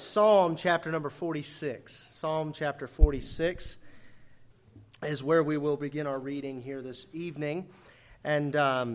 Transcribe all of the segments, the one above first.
Psalm chapter number 46. Psalm chapter 46 is where we will begin our reading here this evening. And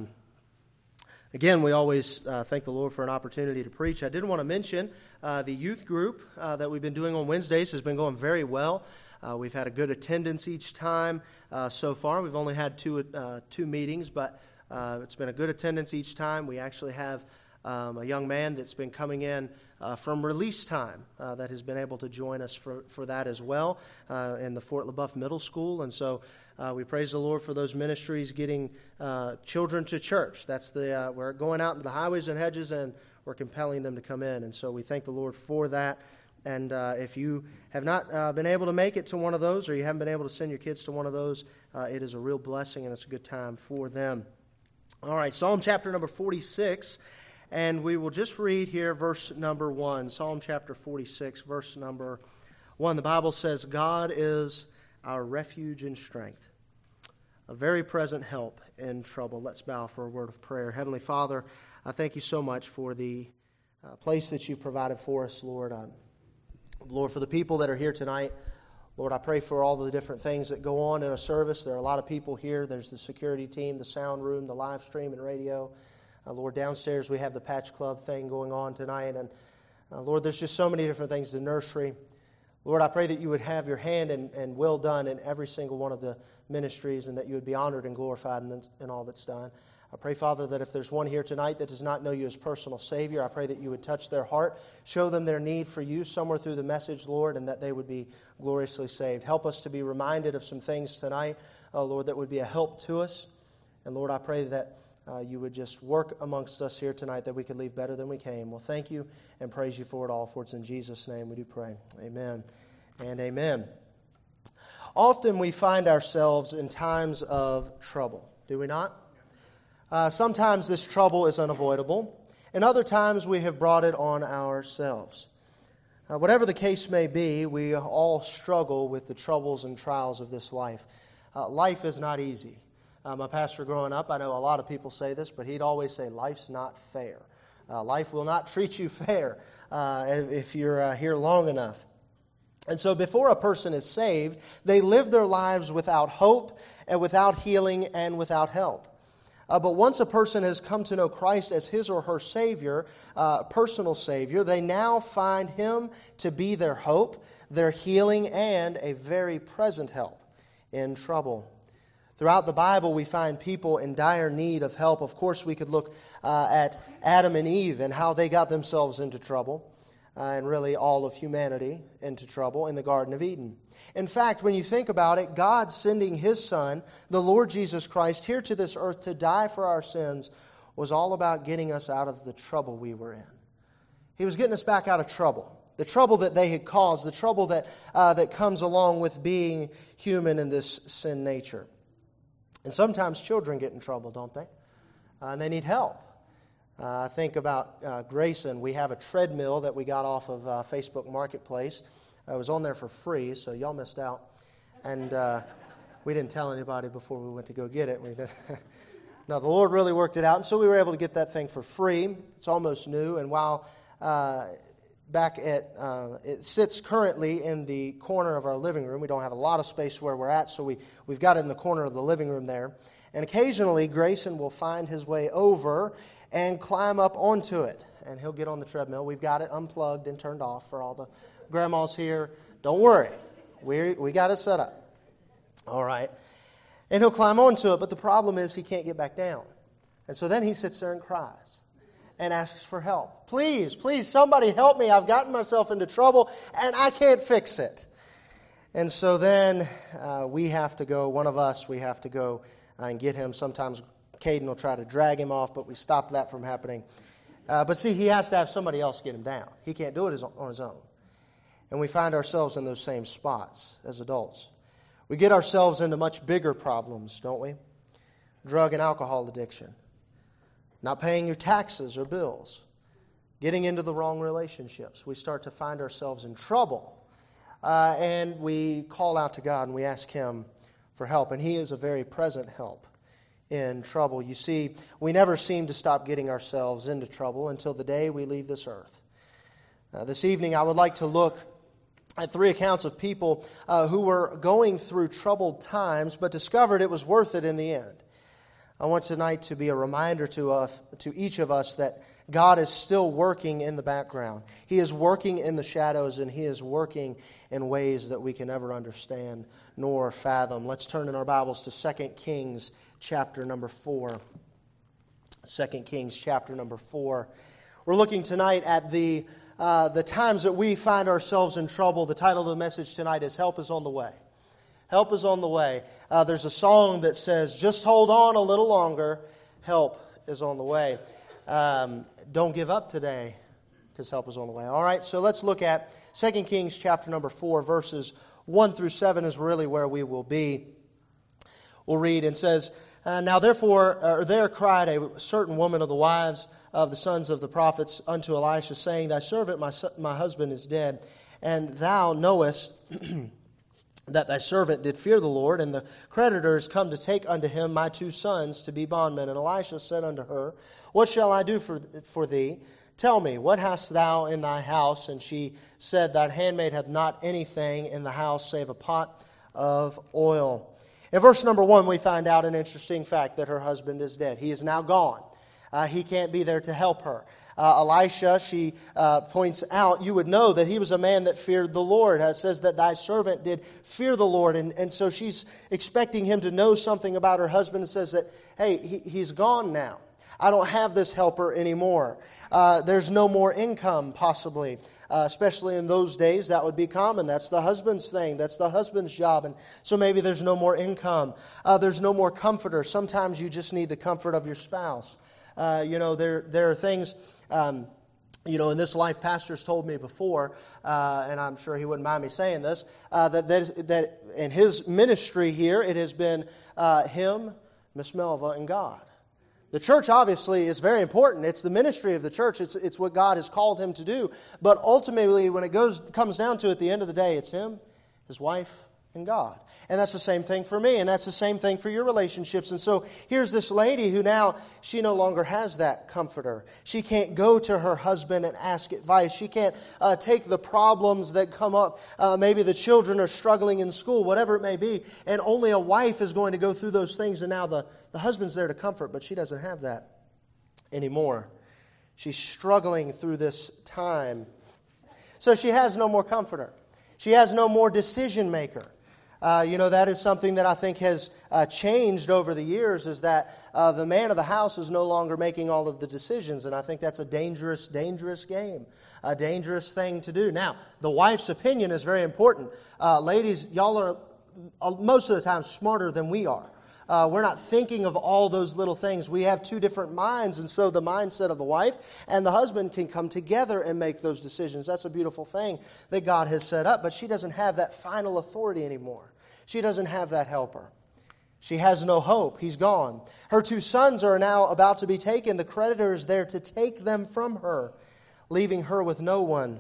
again, we always thank the Lord for an opportunity to preach. I did want to mention the youth group that we've been doing on Wednesdays has been going very well. We've had a good attendance each time so far. We've only had two meetings, but it's been a good attendance each time. We actually have a young man that's been coming in from release time that has been able to join us for that as well in the Fort LaBeouf Middle School. And so we praise the Lord for those ministries getting children to church. That's we're going out into the highways and hedges and we're compelling them to come in. And so we thank the Lord for that. And if you have not been able to make it to one of those, or you haven't been able to send your kids to one of those, it is a real blessing and it's a good time for them. All right, Psalm chapter number 46. And we will just read here verse number 1, Psalm chapter 46, verse number 1. The Bible says, God is our refuge and strength, a very present help in trouble. Let's bow for a word of prayer. Heavenly Father, I thank you so much for the place that you've provided for us, Lord. Lord, for the people that are here tonight, Lord, I pray for all the different things that go on in a service. There are a lot of people here. There's the security team, the sound room, the live stream and radio. Lord, downstairs we have the Patch Club thing going on tonight. And Lord, there's just so many different things, the nursery. Lord, I pray that you would have your hand and will done in every single one of the ministries and that you would be honored and glorified in all that's done. I pray, Father, that if there's one here tonight that does not know you as personal Savior, I pray that you would touch their heart, show them their need for you somewhere through the message, Lord, and that they would be gloriously saved. Help us to be reminded of some things tonight, Lord, that would be a help to us. And Lord, I pray that you would just work amongst us here tonight that we could leave better than we came. Well, thank you and praise you for it all. For it's in Jesus' name we do pray. Amen and amen. Often we find ourselves in times of trouble, do we not? Sometimes this trouble is unavoidable, and other times we have brought it on ourselves. Whatever the case may be, we all struggle with the troubles and trials of this life. Life is not easy. My pastor growing up, I know a lot of people say this, but he'd always say, life's not fair. Life will not treat you fair if you're here long enough. And so before a person is saved, they live their lives without hope and without healing and without help. But once a person has come to know Christ as his or her Savior, personal Savior, they now find Him to be their hope, their healing, and a very present help in trouble. Throughout the Bible, we find people in dire need of help. Of course, we could look at Adam and Eve and how they got themselves into trouble, and really all of humanity into trouble in the Garden of Eden. In fact, when you think about it, God sending His Son, the Lord Jesus Christ, here to this earth to die for our sins was all about getting us out of the trouble we were in. He was getting us back out of trouble. The trouble that they had caused, the trouble that comes along with being human in this sin nature. And sometimes children get in trouble, don't they? And they need help. Think about Grayson. We have a treadmill that we got off of Facebook Marketplace. It was on there for free, so y'all missed out. And we didn't tell anybody before we went to go get it. No, the Lord really worked it out, and so we were able to get that thing for free. It's almost new, and while it sits currently in the corner of our living room. We don't have a lot of space where we're at, so we've got it in the corner of the living room there. And occasionally, Grayson will find his way over and climb up onto it. And he'll get on the treadmill. We've got it unplugged and turned off for all the grandmas here. Don't worry. We got it set up. All right. And he'll climb onto it, but the problem is he can't get back down. And so then he sits there and cries and asks for help. Please, somebody help me. I've gotten myself into trouble and I can't fix it. And so then we have to go and get him. Sometimes Caden will try to drag him off, but we stop that from happening. But see, he has to have somebody else get him down. He can't do it on his own. And we find ourselves in those same spots as adults. We get ourselves into much bigger problems, don't we? Drug and alcohol addiction. Not paying your taxes or bills, getting into the wrong relationships. We start to find ourselves in trouble. And we call out to God and we ask Him for help. And He is a very present help in trouble. You see, we never seem to stop getting ourselves into trouble until the day we leave this earth. This evening I would like to look at 3 accounts of people who were going through troubled times but discovered it was worth it in the end. I want tonight to be a reminder to each of us that God is still working in the background. He is working in the shadows, and He is working in ways that we can never understand nor fathom. Let's turn in our Bibles to 2 Kings chapter number 4. 2 Kings chapter number 4. We're looking tonight at the times that we find ourselves in trouble. The title of the message tonight is Help is on the Way. Help is on the way. There's a song that says, just hold on a little longer. Help is on the way. Don't give up today, because help is on the way. All right, so let's look at 2 Kings chapter number 4, verses 1 through 7 is really where we will be. We'll read, and says, Now therefore there cried a certain woman of the wives of the sons of the prophets unto Elisha, saying, Thy servant, my husband, is dead, and thou knowest that thy servant did fear the Lord, and the creditors come to take unto him my 2 sons to be bondmen. And Elisha said unto her, What shall I do for thee? Tell me, what hast thou in thy house? And she said, Thine handmaid hath not anything in the house save a pot of oil. In verse number 1, we find out an interesting fact that her husband is dead. He is now gone. He can't be there to help her. Elisha, she points out, you would know that he was a man that feared the Lord. It says that thy servant did fear the Lord. And so she's expecting him to know something about her husband, and says that, hey, he's gone now. I don't have this helper anymore. There's no more income, possibly. Especially in those days, that would be common. That's the husband's thing. That's the husband's job. And so maybe there's no more income. There's no more comforter. Sometimes you just need the comfort of your spouse. There are things, in this life, pastors told me before, and I'm sure he wouldn't mind me saying this, that in his ministry here, it has been him, Miss Melva, and God. The church, obviously, is very important. It's the ministry of the church. It's what God has called him to do. But ultimately, when it comes down to it, at the end of the day, it's him, his wife, and God. And that's the same thing for me, and that's the same thing for your relationships. And so here's this lady who now, she no longer has that comforter. She can't go to her husband and ask advice. She can't take the problems that come up. Maybe the children are struggling in school, whatever it may be, and only a wife is going to go through those things, and now the husband's there to comfort, but she doesn't have that anymore. She's struggling through this time. So she has no more comforter. She has no more decision maker. That is something that I think has changed over the years, is that the man of the house is no longer making all of the decisions. And I think that's a dangerous, dangerous game, a dangerous thing to do. Now, the wife's opinion is very important. Ladies, y'all are most of the time smarter than we are. We're not thinking of all those little things. We have 2 different minds, and so the mindset of the wife and the husband can come together and make those decisions. That's a beautiful thing that God has set up, but she doesn't have that final authority anymore. She doesn't have that helper. She has no hope. He's gone. Her 2 sons are now about to be taken. The creditor is there to take them from her, leaving her with no one.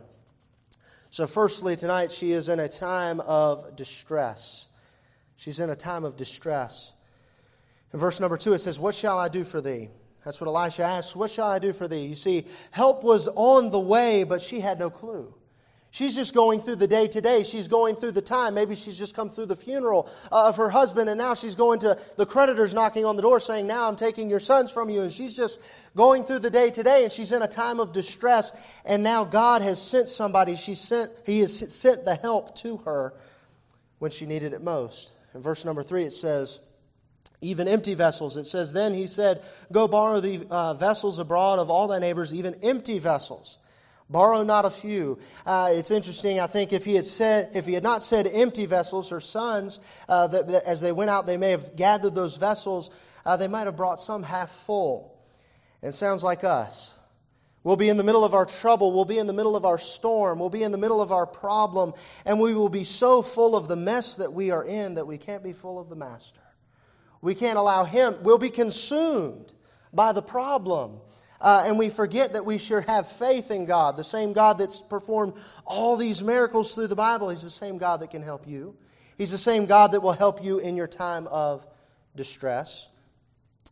So firstly, tonight, she is in a time of distress. She's in a time of distress. In verse number 2, it says, What shall I do for thee? That's what Elisha asks. What shall I do for thee? You see, help was on the way, but she had no clue. She's just going through the day-to-day. She's going through the time. Maybe she's just come through the funeral of her husband, and now she's going to the creditors knocking on the door saying, now I'm taking your sons from you. And she's just going through the day-to-day, and she's in a time of distress. And now God has sent somebody. He has sent the help to her when she needed it most. In verse number 3, it says, even empty vessels. It says, Then he said, Go borrow the vessels abroad of all thy neighbors, even empty vessels. Borrow not a few. It's interesting, I think, if he had not said empty vessels, her sons, that as they went out, they may have gathered those vessels. They might have brought some half full. And it sounds like us. We'll be in the middle of our trouble. We'll be in the middle of our storm. We'll be in the middle of our problem. And we will be so full of the mess that we are in that we can't be full of the Master. We can't allow Him. We'll be consumed by the problem. And we forget that we should have faith in God. The same God that's performed all these miracles through the Bible, He's the same God that can help you. He's the same God that will help you in your time of distress.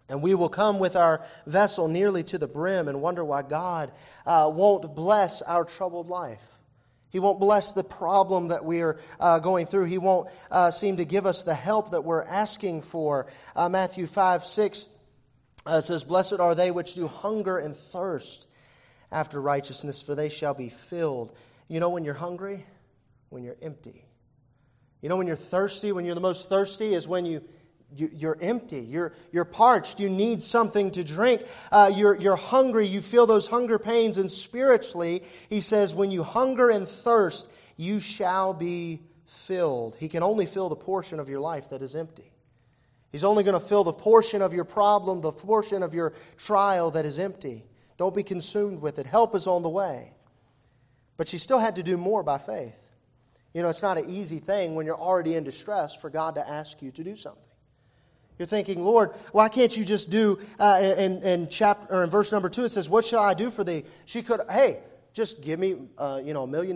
And we will come with our vessel nearly to the brim and wonder why God won't bless our troubled life. He won't bless the problem that we are going through. He won't seem to give us the help that we're asking for. Matthew 5:6 says, "Blessed are they which do hunger and thirst after righteousness, for they shall be filled." You know when you're hungry? When you're empty. You know when you're thirsty? When you're the most thirsty is when you're empty. You're parched. You need something to drink. You're hungry. You feel those hunger pains. And spiritually, he says, when you hunger and thirst, you shall be filled. He can only fill the portion of your life that is empty. He's only going to fill the portion of your problem, the portion of your trial that is empty. Don't be consumed with it. Help is on the way. But she still had to do more by faith. You know, it's not an easy thing when you're already in distress for God to ask you to do something. You're thinking, Lord, why can't you just do, in verse number 2, it says, "What shall I do for thee?" She could, hey, just give me, $1 million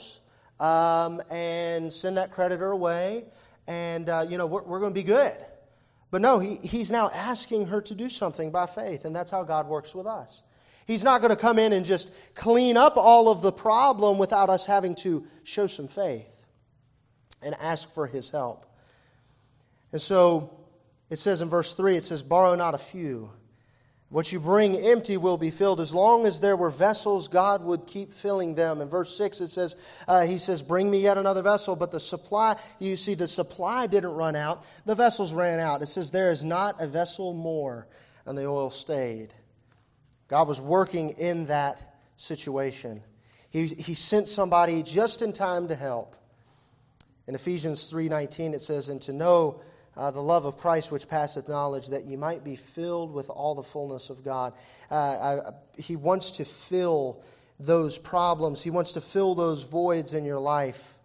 and send that creditor away, and, we're going to be good. But no, he's now asking her to do something by faith, and that's how God works with us. He's not going to come in and just clean up all of the problem without us having to show some faith and ask for His help. And so it says in verse 3, it says, "Borrow not a few. What you bring empty will be filled." As long as there were vessels, God would keep filling them. In verse 6 it says, he says, "Bring me yet another vessel." But the supply, you see, the supply didn't run out. The vessels ran out. It says, "There is not a vessel more," and the oil stayed. God was working in that situation. He sent somebody just in time to help. In Ephesians 3:19 it says, "And to know the love of Christ which passeth knowledge, that ye might be filled with all the fullness of God." He wants to fill those problems. He wants to fill those voids in your life.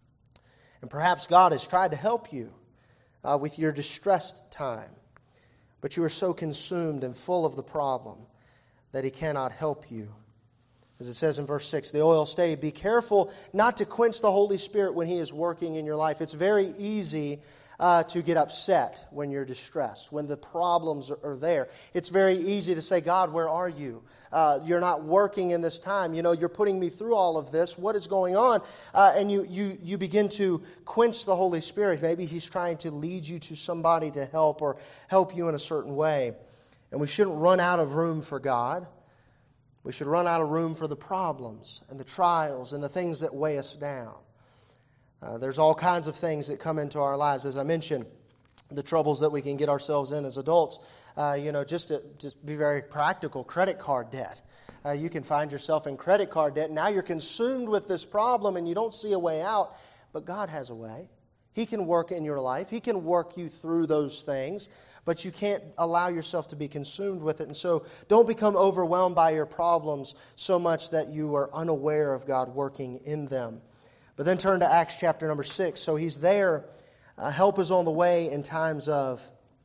And perhaps God has tried to help you with your distressed time, but you are so consumed and full of the problem that He cannot help you. As it says in verse 6, the oil stayed. Be careful not to quench the Holy Spirit when He is working in your life. It's very easy to get upset when you're distressed, when the problems are there. It's very easy to say, "God, where are you? You're not working in this time. You're putting me through all of this. What is going on?" And you begin to quench the Holy Spirit. Maybe He's trying to lead you to somebody to help or help you in a certain way. And we shouldn't run out of room for God. We should run out of room for the problems and the trials and the things that weigh us down. There's all kinds of things that come into our lives. As I mentioned, the troubles that we can get ourselves in as adults, just to be very practical, credit card debt. You can find yourself in credit card debt. Now you're consumed with this problem and you don't see a way out, but God has a way. He can work in your life. He can work you through those things, but you can't allow yourself to be consumed with it. And so don't become overwhelmed by your problems so much that you are unaware of God working in them. But then turn to Acts chapter number 6. So He's there. Help is on the way in times of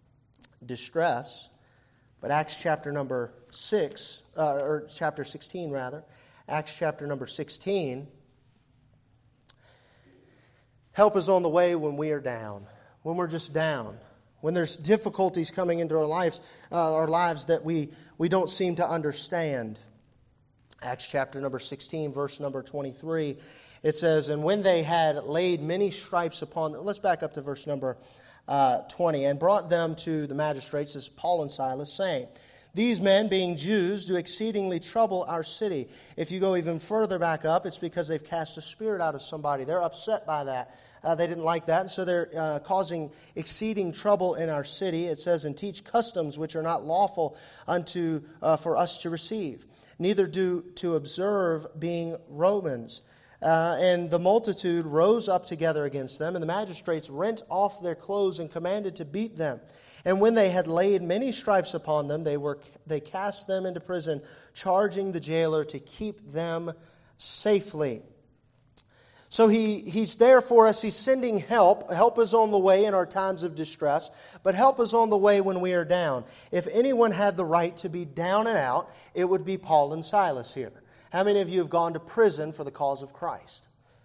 distress. But Acts chapter number 6, or chapter 16 rather, Acts chapter number 16, help is on the way when we are down, when we're just down, when there's difficulties coming into our lives that we don't seem to understand. Acts chapter number 16, verse number 23, it says, "And when they had laid many stripes upon them," let's back up to verse number 20, "and brought them to the magistrates," as Paul and Silas, saying, "These men, being Jews, do exceedingly trouble our city." If you go even further back up, it's because they've cast a spirit out of somebody. They're upset by that. They didn't like that, and so they're causing exceeding trouble in our city. It says, "And teach customs which are not lawful for us to receive, neither do to observe, being Romans." And the multitude rose up together against them, and the magistrates rent off their clothes and commanded to beat them. And when they had laid many stripes upon them, they cast them into prison, charging the jailer to keep them safely. So He's there for us. He's sending help. Help is on the way in our times of distress, but help is on the way when we are down. If anyone had the right to be down and out, it would be Paul and Silas here. How many of you have gone to prison for the cause of Christ?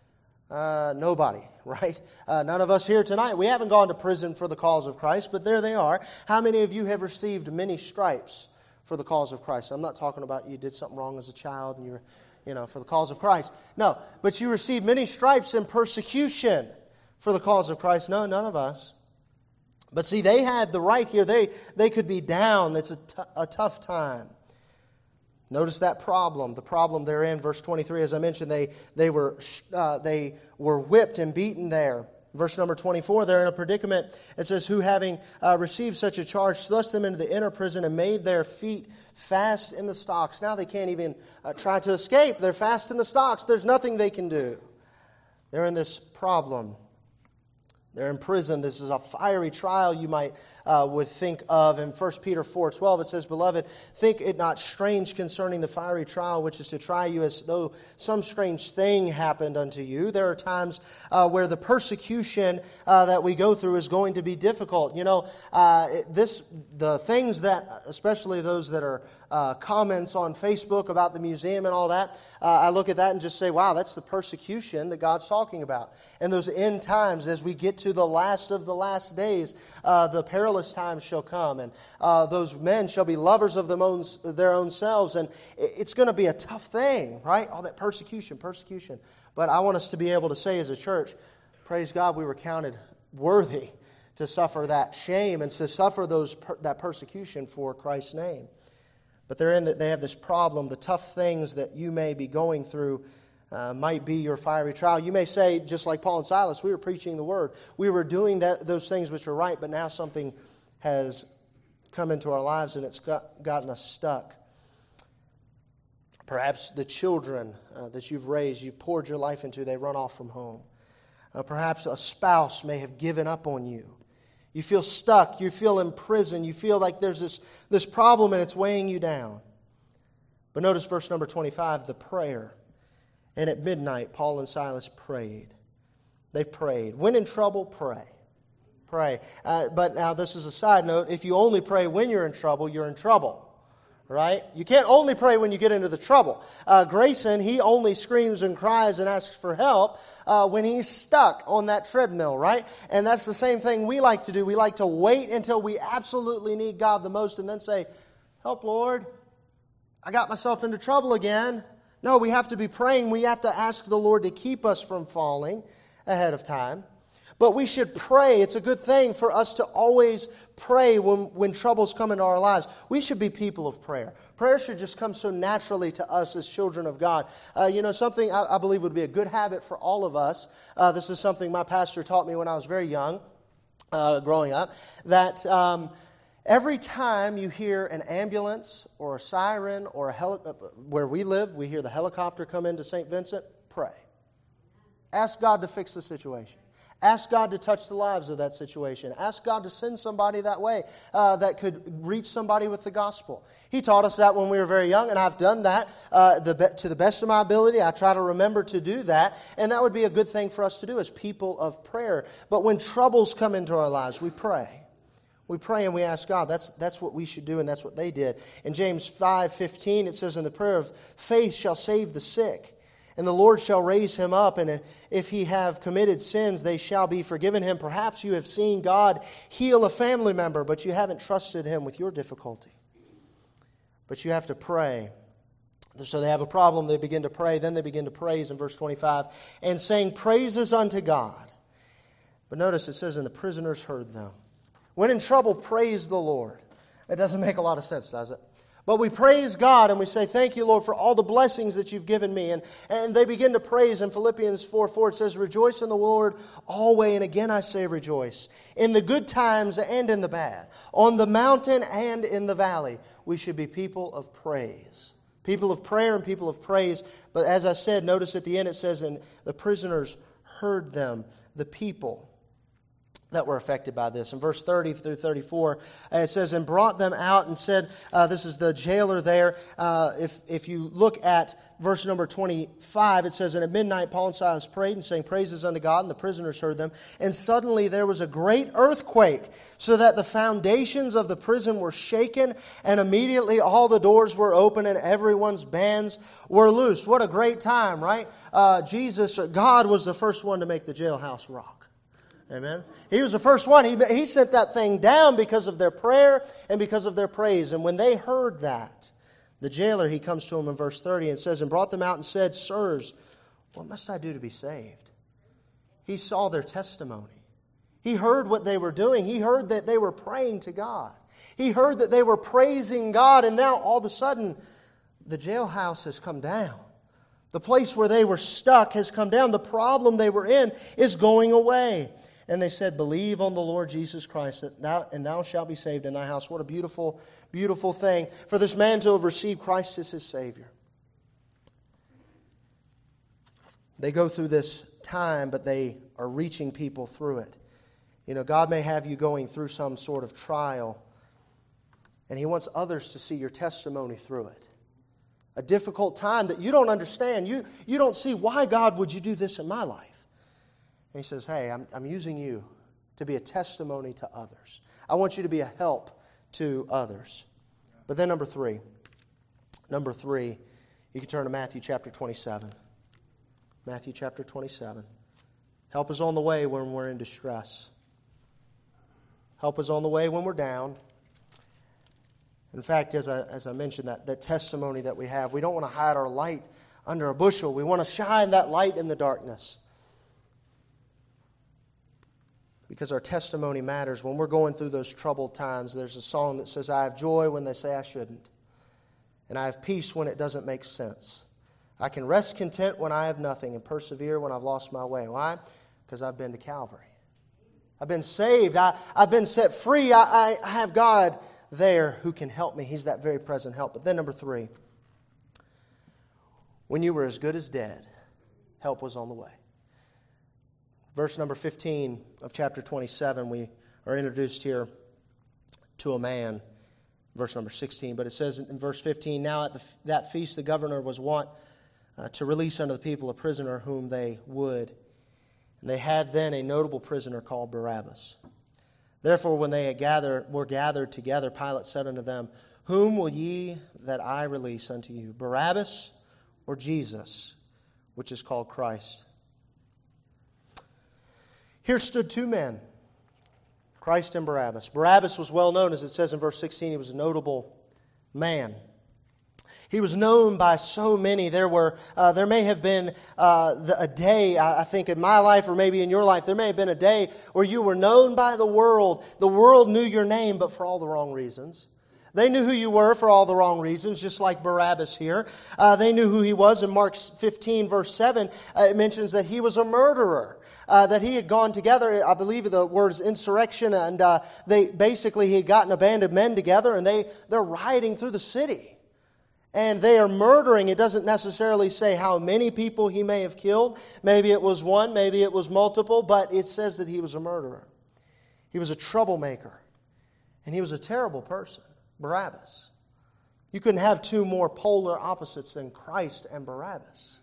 Nobody, right? None of us here tonight, we haven't gone to prison for the cause of Christ, but there they are. How many of you have received many stripes for the cause of Christ? I'm not talking about you did something wrong as a child and you're, for the cause of Christ. No, but you received many stripes and persecution for the cause of Christ. No, none of us. But see, they had the right here. They could be down. It's a tough time. Notice that problem. The problem they're in, verse 23, as I mentioned, they were whipped and beaten there. Verse number 24, they're in a predicament. It says, who having received such a charge, thrust them into the inner prison and made their feet fast in the stocks. Now they can't even try to escape. They're fast in the stocks. There's nothing they can do. They're in this problem. They're in prison. This is a fiery trial you might would think of. In 1 Peter 4:12 it says, Beloved, think it not strange concerning the fiery trial which is to try you as though some strange thing happened unto you. There are times where the persecution that we go through is going to be difficult. The things that, especially those that are comments on Facebook about the museum and all that, I look at that and just say, wow, that's the persecution that God's talking about. And those end times, as we get to the last of the last days, the perilous times shall come, and those men shall be lovers of their own selves, and it's going to be a tough thing, right? All that persecution. But I want us to be able to say as a church, praise God, we were counted worthy to suffer that shame and to suffer that persecution for Christ's name. But they have this problem. The tough things that you may be going through might be your fiery trial. You may say, just like Paul and Silas, we were preaching the word. We were doing those things which are right, but now something has come into our lives and it's gotten us stuck. Perhaps the children that you've raised, you've poured your life into, they run off from home. Perhaps a spouse may have given up on you. You feel stuck. You feel in prison. You feel like there's this problem and it's weighing you down. But notice verse number 25, the prayer. And at midnight, Paul and Silas prayed. They prayed. When in trouble, pray. Pray. But now this is a side note. If you only pray when you're in trouble, you're in trouble. Right? You can't only pray when you get into the trouble. Grayson, he only screams and cries and asks for help when he's stuck on that treadmill, right? And that's the same thing we like to do. We like to wait until we absolutely need God the most and then say, help, Lord. I got myself into trouble again. No, we have to be praying. We have to ask the Lord to keep us from falling ahead of time. But we should pray. It's a good thing for us to always pray when troubles come into our lives. We should be people of prayer. Prayer should just come so naturally to us as children of God. Something I believe would be a good habit for all of us. This is something my pastor taught me when I was very young, growing up, that every time you hear an ambulance or a siren or where we live, we hear the helicopter come into St. Vincent, pray. Ask God to fix the situation. Ask God to touch the lives of that situation. Ask God to send somebody that way that could reach somebody with the gospel. He taught us that when we were very young, and I've done that to the best of my ability. I try to remember to do that, and that would be a good thing for us to do as people of prayer. But when troubles come into our lives, we pray. We pray and we ask God. That's what we should do, and that's what they did. In James 5:15, it says, "And the prayer of faith shall save the sick. And the Lord shall raise him up, and if he have committed sins, they shall be forgiven him." Perhaps you have seen God heal a family member, but you haven't trusted him with your difficulty. But you have to pray. So they have a problem, they begin to pray, then they begin to praise in verse 25, and saying praises unto God. But notice it says, and the prisoners heard them. When in trouble, praise the Lord. It doesn't make a lot of sense, does it? But we praise God and we say, thank you, Lord, for all the blessings that you've given me. And they begin to praise in Philippians 4:4. It says, rejoice in the Lord always. And again I say rejoice. In the good times and in the bad. On the mountain and in the valley. We should be people of praise. People of prayer and people of praise. But as I said, notice at the end it says, and the prisoners heard them, the people. that were affected by this. In verse 30 through 34, it says, and brought them out and said, this is the jailer there. If you look at verse number 25, it says, and at midnight Paul and Silas prayed and sang praises unto God, and the prisoners heard them. And suddenly there was a great earthquake, so that the foundations of the prison were shaken, and immediately all the doors were open, and everyone's bands were loosed. What a great time, right? God was the first one to make the jailhouse rock. Amen. He was the first one. He sent that thing down because of their prayer and because of their praise. And when they heard that, the jailer, he comes to him in verse 30 and says, and brought them out and said, sirs, what must I do to be saved? He saw their testimony. He heard what they were doing. He heard that they were praying to God. He heard that they were praising God. And now all of a sudden, the jailhouse has come down. The place where they were stuck has come down. The problem they were in is going away. And they said, believe on the Lord Jesus Christ, and thou shalt be saved in thy house. What a beautiful, beautiful thing for this man to have received Christ as his Savior. They go through this time, but they are reaching people through it. You know, God may have you going through some sort of trial, and He wants others to see your testimony through it. A difficult time that you don't understand. You don't see, why, God, would you do this in my life? And He says, hey, I'm using you to be a testimony to others. I want you to be a help to others. But then number three, you can turn to Matthew chapter 27. Matthew chapter 27. Help is on the way when we're in distress. Help is on the way when we're down. In fact, as I mentioned, that testimony that we have, we don't want to hide our light under a bushel. We want to shine that light in the darkness. Because our testimony matters. When we're going through those troubled times, there's a song that says, I have joy when they say I shouldn't. And I have peace when it doesn't make sense. I can rest content when I have nothing and persevere when I've lost my way. Why? Because I've been to Calvary. I've been saved. I've been set free. I have God there who can help me. He's that very present help. But then number three, when you were as good as dead, help was on the way. Verse number 15 of chapter 27, we are introduced here to a man. Verse number 16, but it says in verse 15, now at that feast the governor was wont to release unto the people a prisoner whom they would. And they had then a notable prisoner called Barabbas. Therefore when they were gathered together, Pilate said unto them, whom will ye that I release unto you, Barabbas or Jesus, which is called Christ? Here stood two men, Christ and Barabbas. Barabbas was well known, as it says in verse 16, he was a notable man. He was known by so many. There may have been a day, I think in my life or maybe in your life, there may have been a day where you were known by the world. The world knew your name, but for all the wrong reasons. They knew who you were for all the wrong reasons, just like Barabbas here. They knew who he was. In Mark 15, verse 7, it mentions that he was a murderer. That he had gone together, I believe the word is insurrection, and he had gotten a band of men together, and they're rioting through the city. And they are murdering. It doesn't necessarily say how many people he may have killed. Maybe it was one, maybe it was multiple, but it says that he was a murderer. He was a troublemaker. And he was a terrible person, Barabbas. You couldn't have two more polar opposites than Christ and Barabbas.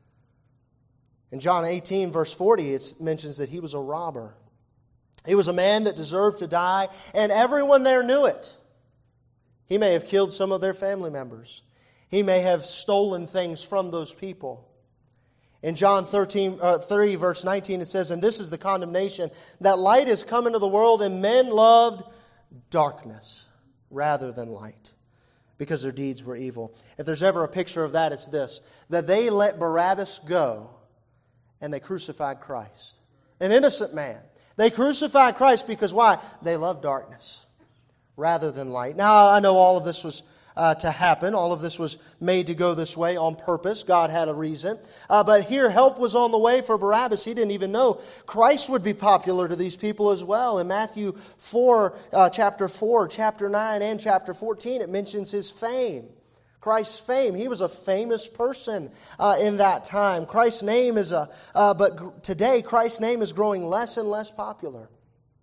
In John 18, verse 40, it mentions that he was a robber. He was a man that deserved to die, and everyone there knew it. He may have killed some of their family members. He may have stolen things from those people. In John 3, verse 19, it says, and this is the condemnation, that light is come into the world, and men loved darkness rather than light, because their deeds were evil. If there's ever a picture of that, it's this, that they let Barabbas go, and they crucified Christ. An innocent man. They crucified Christ because why? They loved darkness rather than light. Now, I know all of this was to happen. All of this was made to go this way on purpose. God had a reason. But here, help was on the way for Barabbas. He didn't even know Christ would be popular to these people as well. In Matthew 4, chapter 4, chapter 9, and chapter 14, it mentions his fame. Christ's fame. He was a famous person in that time. Christ's name is but today Christ's name is growing less and less popular.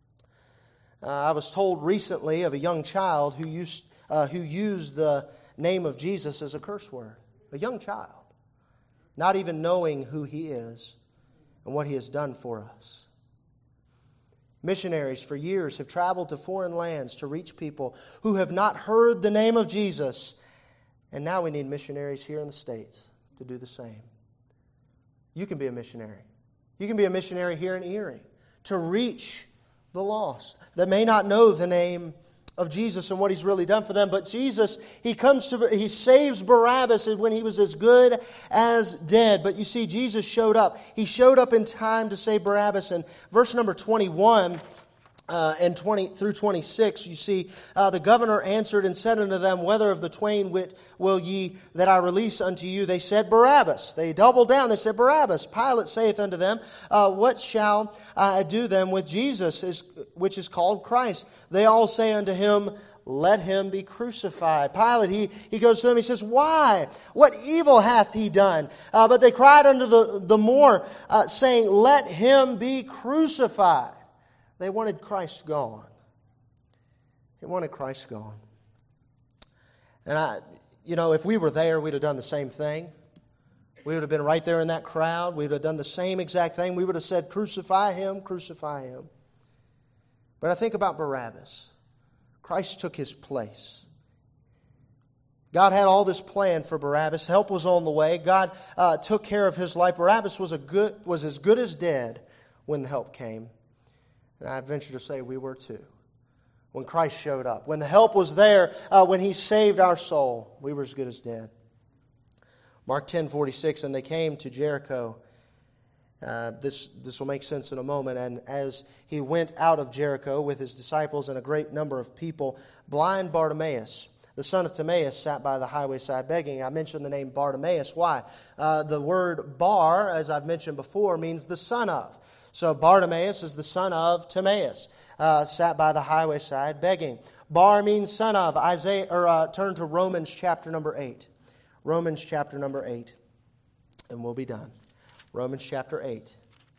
I was told recently of a young child who used the name of Jesus as a curse word. A young child, not even knowing who He is and what He has done for us. Missionaries for years have traveled to foreign lands to reach people who have not heard the name of Jesus. And now we need missionaries here in the States to do the same. You can be a missionary. You can be a missionary here in Erie to reach the lost that may not know the name of Jesus and what He's really done for them. But Jesus, He saves Barabbas when he was as good as dead. But you see, Jesus showed up. He showed up in time to save Barabbas. And verse number 21 and 20 through 26, you see, the governor answered and said unto them, Whether of the twain will ye that I release unto you? They said, Barabbas. They doubled down. They said, Barabbas. Pilate saith unto them, What shall I do then with Jesus, which is called Christ? They all say unto him, Let him be crucified. Pilate, he goes to them, he says, Why? What evil hath he done? But they cried unto the more, saying, Let him be crucified. They wanted Christ gone. They wanted Christ gone. And if we were there, we'd have done the same thing. We would have been right there in that crowd. We would have done the same exact thing. We would have said, Crucify him, crucify him. But I think about Barabbas. Christ took his place. God had all this planned for Barabbas. Help was on the way. God took care of his life. Barabbas was as good as dead when the help came. And I venture to say we were too. When Christ showed up, when the help was there, when He saved our soul, we were as good as dead. Mark 10:46, and they came to Jericho. This will make sense in a moment. And as He went out of Jericho with His disciples and a great number of people, blind Bartimaeus, the son of Timaeus, sat by the highway side begging. I mentioned the name Bartimaeus. Why? The word bar, as I've mentioned before, means the son of. So Bartimaeus is the son of Timaeus, sat by the highway side begging. Bar means son of. Turn to Romans chapter number 8. Romans chapter number 8. And we'll be done. Romans chapter 8.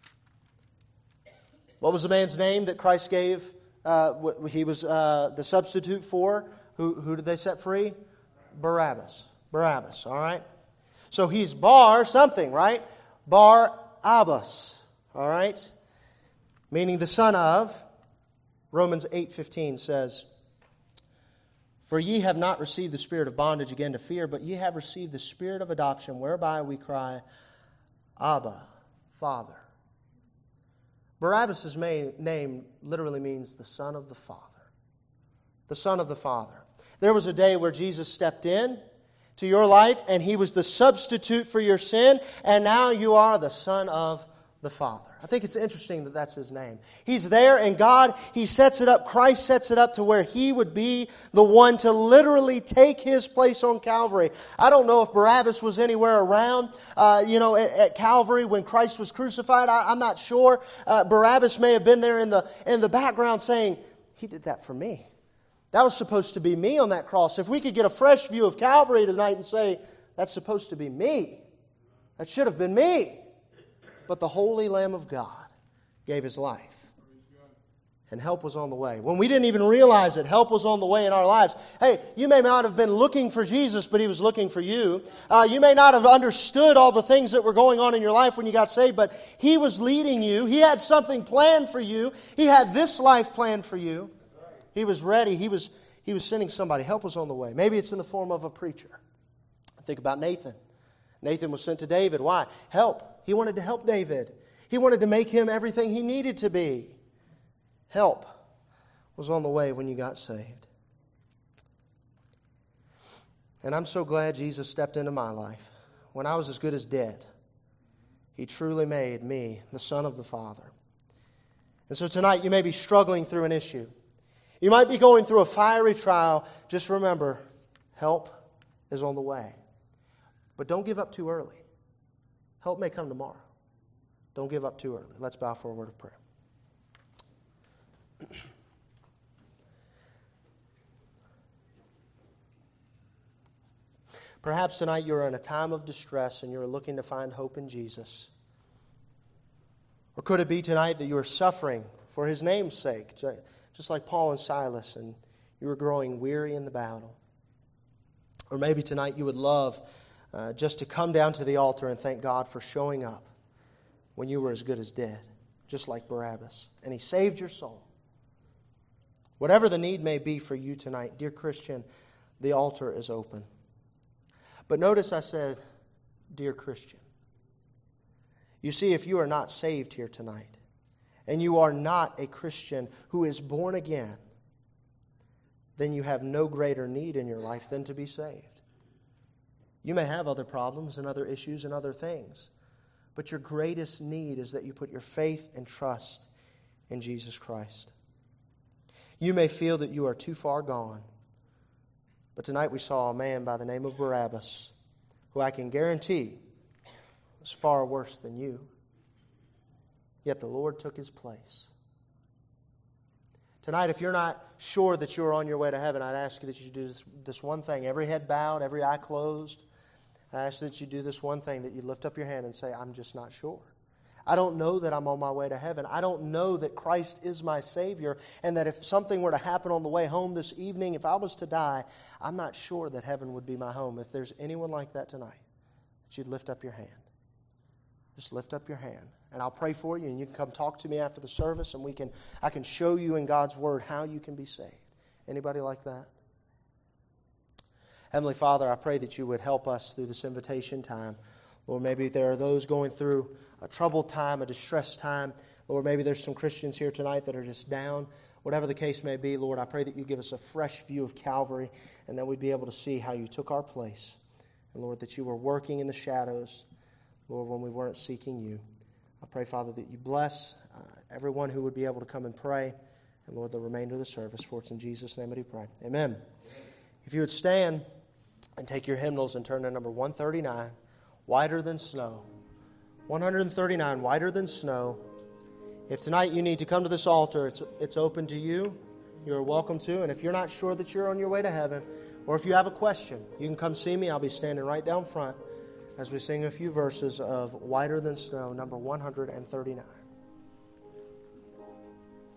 What was the man's name that Christ gave? He was the substitute for. Who did they set free? Barabbas. Barabbas, all right? So he's Bar something, right? Bar-Abbas. All right? Meaning the son of. Romans 8:15 says, For ye have not received the spirit of bondage again to fear, but ye have received the spirit of adoption, whereby we cry, Abba, Father. Barabbas' name literally means the son of the Father. The son of the Father. There was a day where Jesus stepped in to your life, and He was the substitute for your sin, and now you are the son of the Father. I think it's interesting that that's His name. He's there, and God, He sets it up, Christ sets it up to where He would be the one to literally take His place on Calvary. I don't know if Barabbas was anywhere around, at Calvary when Christ was crucified. I'm not sure. Barabbas may have been there in the background saying, He did that for me. That was supposed to be me on that cross. If we could get a fresh view of Calvary tonight and say, that's supposed to be me. That should have been me. But the Holy Lamb of God gave His life. And help was on the way. When we didn't even realize it, help was on the way in our lives. Hey, you may not have been looking for Jesus, but He was looking for you. You may not have understood all the things that were going on in your life when you got saved, but He was leading you. He had something planned for you. He had this life planned for you. He was ready. He was sending somebody. Help was on the way. Maybe it's in the form of a preacher. Think about Nathan. Nathan was sent to David. Why? Help. He wanted to help David. He wanted to make him everything he needed to be. Help was on the way when you got saved. And I'm so glad Jesus stepped into my life. When I was as good as dead, He truly made me the son of the Father. And so tonight you may be struggling through an issue. You might be going through a fiery trial. Just remember, help is on the way. But don't give up too early. Help may come tomorrow. Don't give up too early. Let's bow for a word of prayer. Perhaps tonight you're in a time of distress and you're looking to find hope in Jesus. Or could it be tonight that you're suffering for His name's sake? just like Paul and Silas, and you were growing weary in the battle. Or maybe tonight you would love just to come down to the altar and thank God for showing up when you were as good as dead, just like Barabbas, and He saved your soul. Whatever the need may be for you tonight, dear Christian, the altar is open. But notice I said, dear Christian. You see, if you are not saved here tonight, and you are not a Christian who is born again, then you have no greater need in your life than to be saved. You may have other problems and other issues and other things, but your greatest need is that you put your faith and trust in Jesus Christ. You may feel that you are too far gone, but tonight we saw a man by the name of Barabbas, who I can guarantee was far worse than you. Yet the Lord took his place. Tonight, if you're not sure that you're on your way to heaven, I'd ask you that you do this one thing. Every head bowed, every eye closed. I ask that you do this one thing, that you lift up your hand and say, I'm just not sure. I don't know that I'm on my way to heaven. I don't know that Christ is my Savior, and that if something were to happen on the way home this evening, if I was to die, I'm not sure that heaven would be my home. If there's anyone like that tonight, that you'd lift up your hand. Just lift up your hand, and I'll pray for you, and you can come talk to me after the service, and I can show you in God's Word how you can be saved. Anybody like that? Heavenly Father, I pray that you would help us through this invitation time. Lord, maybe there are those going through a troubled time, a distressed time. Lord, maybe there's some Christians here tonight that are just down. Whatever the case may be, Lord, I pray that you give us a fresh view of Calvary, and that we'd be able to see how you took our place. And Lord, that you were working in the shadows, Lord, when we weren't seeking you. I pray, Father, that you bless everyone who would be able to come and pray. And Lord, the remainder of the service, for it's in Jesus' name that we pray. Amen. If you would stand and take your hymnals and turn to number 139, Whiter Than Snow. 139, Whiter Than Snow. If tonight you need to come to this altar, it's open to you. You're welcome to. And if you're not sure that you're on your way to heaven, or if you have a question, you can come see me. I'll be standing right down front as we sing a few verses of Whiter Than Snow, number 139.